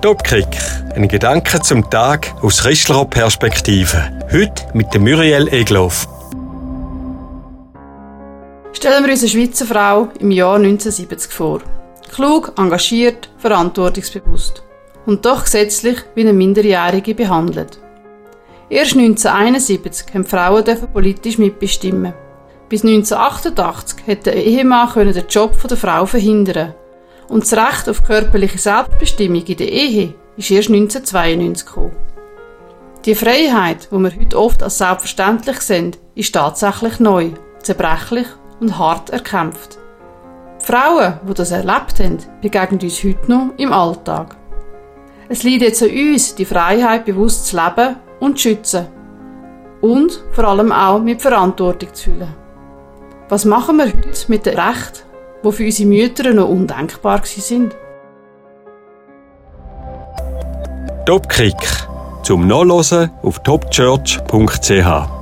Topkick. Ein Gedanke zum Tag aus Christlicher Perspektive. Heute mit der Muriel Egloff. Stellen wir uns eine Schweizer Frau im Jahr 1970 vor. Klug, engagiert, verantwortungsbewusst. Und doch gesetzlich wie eine Minderjährige behandelt. Erst 1971 haben Frauen politisch mitbestimmen. Bis 1988 hätte ein Ehemann den Job der Frau verhindern. Und das Recht auf körperliche Selbstbestimmung in der Ehe ist erst 1992 gekommen. Die Freiheit, die wir heute oft als selbstverständlich sehen, ist tatsächlich neu, zerbrechlich und hart erkämpft. Die Frauen, die das erlebt haben, begegnen uns heute noch im Alltag. Es liegt jetzt an uns, die Freiheit bewusst zu leben und zu schützen. Und vor allem auch mit Verantwortung zu fühlen. Was machen wir heute mit den Rechten, die für unsere Mütter noch undenkbar waren? Topkick. Zum Nachlesen auf topchurch.ch